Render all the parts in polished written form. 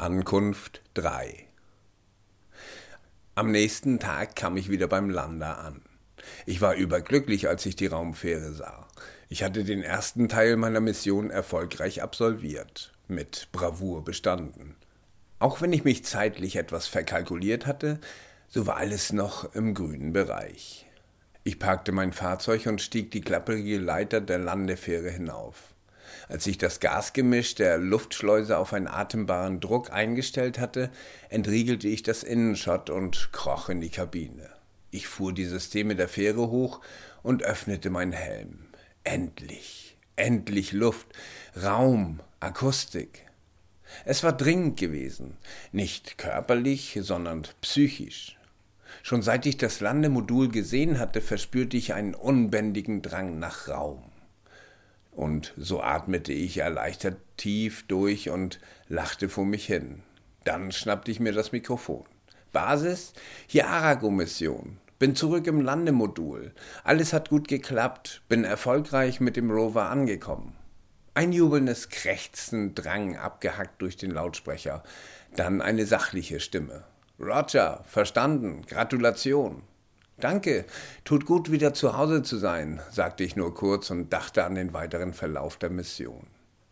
Ankunft 3. Am nächsten Tag kam ich wieder beim Lander an. Ich war überglücklich, als ich die Raumfähre sah. Ich hatte den ersten Teil meiner Mission erfolgreich absolviert, mit Bravour bestanden. Auch wenn ich mich zeitlich etwas verkalkuliert hatte, so war alles noch im grünen Bereich. Ich parkte mein Fahrzeug und stieg die klapprige Leiter der Landefähre hinauf. Als ich das Gasgemisch der Luftschleuse auf einen atembaren Druck eingestellt hatte, entriegelte ich das Innenschott und kroch in die Kabine. Ich fuhr die Systeme der Fähre hoch und öffnete meinen Helm. Endlich Luft, Raum, Akustik. Es war dringend gewesen, nicht körperlich, sondern psychisch. Schon seit ich das Landemodul gesehen hatte, verspürte ich einen unbändigen Drang nach Raum. Und so atmete ich erleichtert tief durch und lachte vor mich hin. Dann schnappte ich mir das Mikrofon. Basis, hier Arago-Mission. Bin zurück im Landemodul. Alles hat gut geklappt. Bin erfolgreich mit dem Rover angekommen. Ein jubelndes Krächzen drang abgehackt durch den Lautsprecher. Dann eine sachliche Stimme. Roger, verstanden. Gratulation. Danke, tut gut, wieder zu Hause zu sein, sagte ich nur kurz und dachte an den weiteren Verlauf der Mission.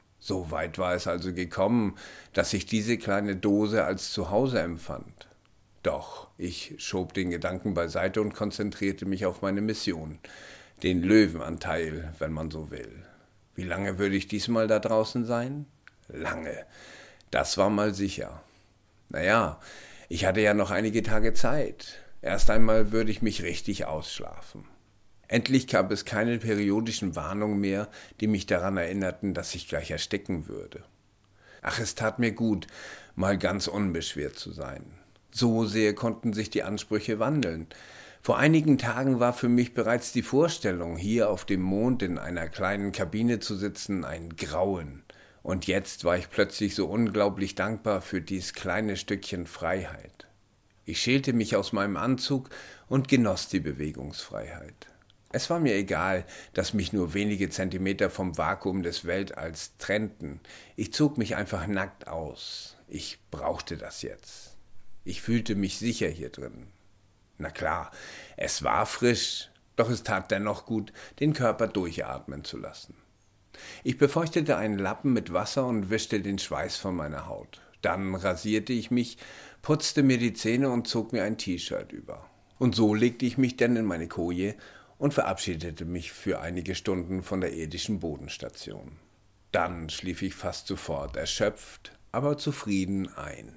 So weit war es also gekommen, dass ich diese kleine Dose als Zuhause empfand. Doch ich schob den Gedanken beiseite und konzentrierte mich auf meine Mission, den Löwenanteil, wenn man so will. Wie lange würde ich diesmal da draußen sein? Lange, das war mal sicher. Naja, ich hatte ja noch einige Tage Zeit. Erst einmal würde ich mich richtig ausschlafen. Endlich gab es keine periodischen Warnungen mehr, die mich daran erinnerten, dass ich gleich ersticken würde. Ach, es tat mir gut, mal ganz unbeschwert zu sein. So sehr konnten sich die Ansprüche wandeln. Vor einigen Tagen war für mich bereits die Vorstellung, hier auf dem Mond in einer kleinen Kabine zu sitzen, ein Grauen. Und jetzt war ich plötzlich so unglaublich dankbar für dies kleine Stückchen Freiheit. Ich schälte mich aus meinem Anzug und genoss die Bewegungsfreiheit. Es war mir egal, dass mich nur wenige Zentimeter vom Vakuum des Weltalls trennten. Ich zog mich einfach nackt aus. Ich brauchte das jetzt. Ich fühlte mich sicher hier drin. Na klar, es war frisch, doch es tat dennoch gut, den Körper durchatmen zu lassen. Ich befeuchtete einen Lappen mit Wasser und wischte den Schweiß von meiner Haut. Dann rasierte ich mich, putzte mir die Zähne und zog mir ein T-Shirt über. Und so legte ich mich dann in meine Koje und verabschiedete mich für einige Stunden von der irdischen Bodenstation. Dann schlief ich fast sofort, erschöpft, aber zufrieden ein.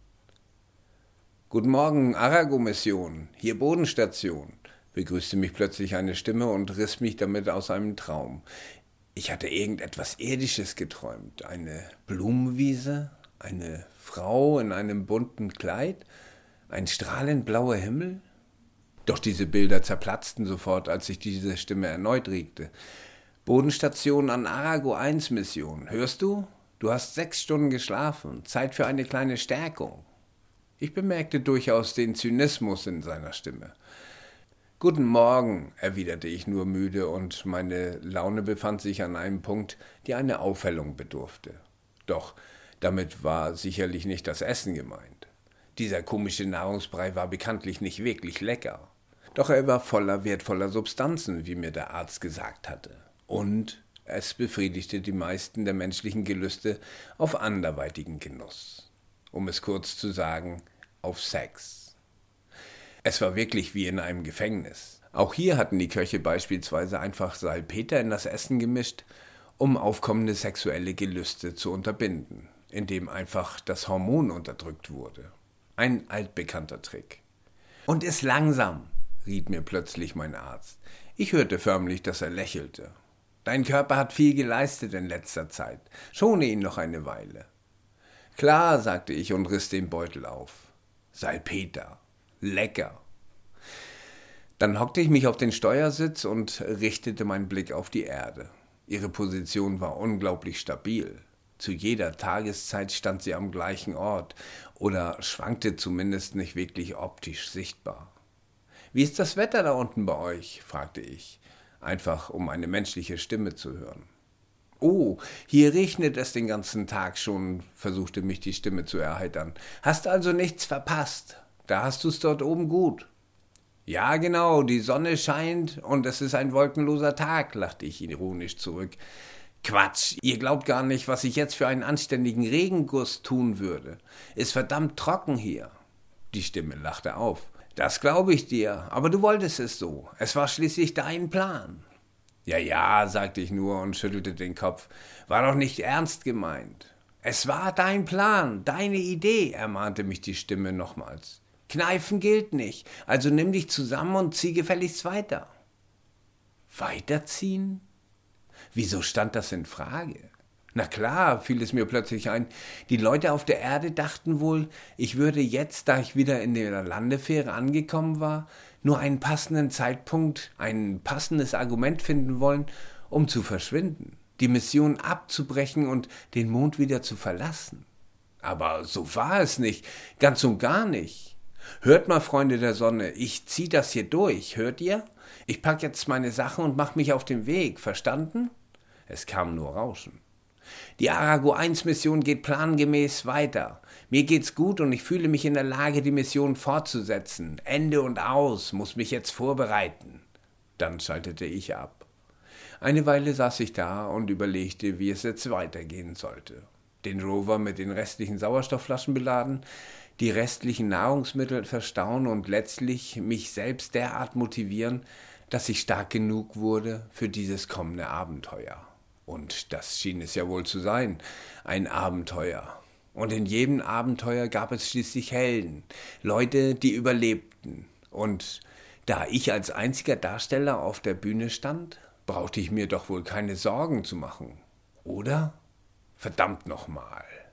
»Guten Morgen, Arago-Mission, hier Bodenstation«, begrüßte mich plötzlich eine Stimme und riss mich damit aus einem Traum. Ich hatte irgendetwas Irdisches geträumt, eine Blumenwiese, eine Frau in einem bunten Kleid, ein strahlend blauer Himmel? Doch diese Bilder zerplatzten sofort, als sich diese Stimme erneut regte. »Bodenstation an Arago 1 Mission. Hörst du? Du hast 6 Stunden geschlafen. Zeit für eine kleine Stärkung.« Ich bemerkte durchaus den Zynismus in seiner Stimme. »Guten Morgen«, erwiderte ich nur müde, und meine Laune befand sich an einem Punkt, die eine Aufhellung bedurfte. Doch damit war sicherlich nicht das Essen gemeint. Dieser komische Nahrungsbrei war bekanntlich nicht wirklich lecker. Doch er war voller wertvoller Substanzen, wie mir der Arzt gesagt hatte. Und es befriedigte die meisten der menschlichen Gelüste auf anderweitigen Genuss. Um es kurz zu sagen, auf Sex. Es war wirklich wie in einem Gefängnis. Auch hier hatten die Köche beispielsweise einfach Salpeter in das Essen gemischt, um aufkommende sexuelle Gelüste zu unterbinden, indem einfach das Hormon unterdrückt wurde. Ein altbekannter Trick. »Und iss langsam«, riet mir plötzlich mein Arzt. Ich hörte förmlich, dass er lächelte. »Dein Körper hat viel geleistet in letzter Zeit. Schone ihn noch eine Weile.« »Klar«, sagte ich und riss den Beutel auf. Salpeter. Lecker. Dann hockte ich mich auf den Steuersitz und richtete meinen Blick auf die Erde. Ihre Position war unglaublich stabil. Zu jeder Tageszeit stand sie am gleichen Ort oder schwankte zumindest nicht wirklich optisch sichtbar. »Wie ist das Wetter da unten bei euch?« fragte ich, einfach um eine menschliche Stimme zu hören. Oh, hier regnet es den ganzen Tag schon, versuchte mich die Stimme zu erheitern. Hast also nichts verpasst. Da hast du's dort oben gut. Ja, genau, die Sonne scheint und es ist ein wolkenloser Tag, lachte ich ironisch zurück. Quatsch, ihr glaubt gar nicht, was ich jetzt für einen anständigen Regenguss tun würde. Ist verdammt trocken hier. Die Stimme lachte auf. Das glaube ich dir, aber du wolltest es so. Es war schließlich dein Plan. Ja, ja, sagte ich nur und schüttelte den Kopf. War doch nicht ernst gemeint. Es war dein Plan, deine Idee, ermahnte mich die Stimme nochmals. Kneifen gilt nicht, also nimm dich zusammen und zieh gefälligst weiter. Weiterziehen? Wieso stand das in Frage? Na klar, fiel es mir plötzlich ein, die Leute auf der Erde dachten wohl, ich würde jetzt, da ich wieder in der Landefähre angekommen war, nur einen passenden Zeitpunkt, ein passendes Argument finden wollen, um zu verschwinden, die Mission abzubrechen und den Mond wieder zu verlassen. Aber so war es nicht, ganz und gar nicht. Hört mal, Freunde der Sonne, ich zieh das hier durch, hört ihr? Ich pack jetzt meine Sachen und mach mich auf den Weg, verstanden? Es kam nur Rauschen. Die Arago-1-Mission geht plangemäß weiter. Mir geht's gut und ich fühle mich in der Lage, die Mission fortzusetzen. Ende und aus, muss mich jetzt vorbereiten. Dann schaltete ich ab. Eine Weile saß ich da und überlegte, wie es jetzt weitergehen sollte. Den Rover mit den restlichen Sauerstoffflaschen beladen, die restlichen Nahrungsmittel verstauen und letztlich mich selbst derart motivieren, dass ich stark genug wurde für dieses kommende Abenteuer. Und das schien es ja wohl zu sein, ein Abenteuer. Und in jedem Abenteuer gab es schließlich Helden, Leute, die überlebten. Und da ich als einziger Darsteller auf der Bühne stand, brauchte ich mir doch wohl keine Sorgen zu machen. Oder? Verdammt nochmal.